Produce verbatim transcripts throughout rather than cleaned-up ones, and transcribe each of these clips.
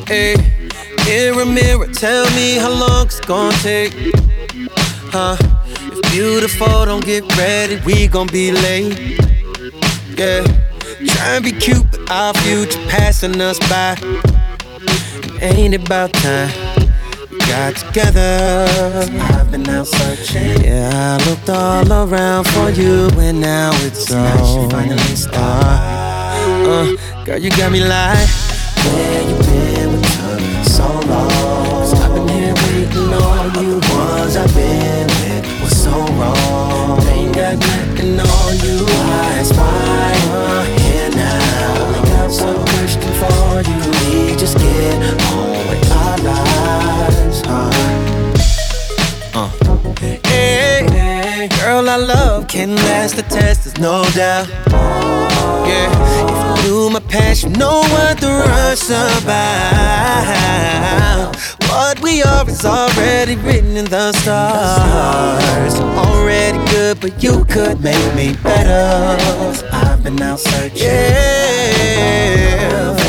Hey, mirror, mirror, tell me how long it's gonna take. Huh? If beautiful don't get ready, we gon' be late. Yeah, try and be cute, but our future passing us by. Ain't it about time we got together? I've been out searching. Yeah, I looked all around for you, and now it's all finally start. Uh, girl, you got me like, where you been with time so long? Cause I've been here waiting on you. The ones I've been with was so wrong. They ain't got nothing on you. That's why I'm here now. Only got one question for you. We just get on with our lives, huh? Uh. Hey, hey, girl, I love can last the test, there's no doubt. Yeah, if you knew my past, you know what the rush about. What we are is already written in the stars. Already good, but you could make me better. I've been out searching. Yeah.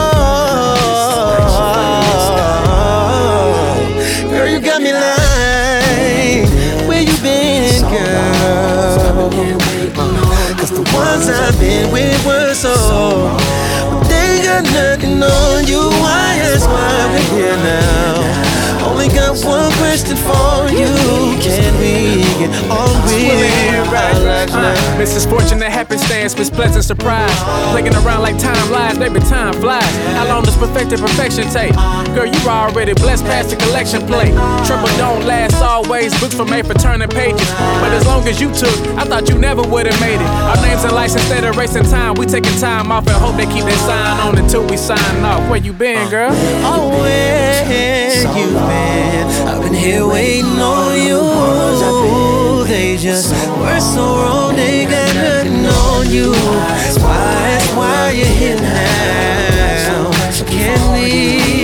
Oh, girl, you got me like, where you been, girl? Cause the ones I've been with were so, but they got nothing on you. Why is why we're here now? Only got one question for you. Can we get on with right now? Missus Fortunate happenstance, mispleasant surprise. Playing around like time lies, baby, time flies. How long does perfected perfection take? Girl, you already blessed past the collection plate. Trouble don't last always, books were made for turning pages. But as long as you took, I thought you never would've made it. Our names and lights instead of racing time. We taking time off and hope they keep that sign on until we sign off. Where you been, girl? Oh, where you been? I've been here waiting on you. They just were so wrong, they got nothing on you. Why, why you're here now? Can we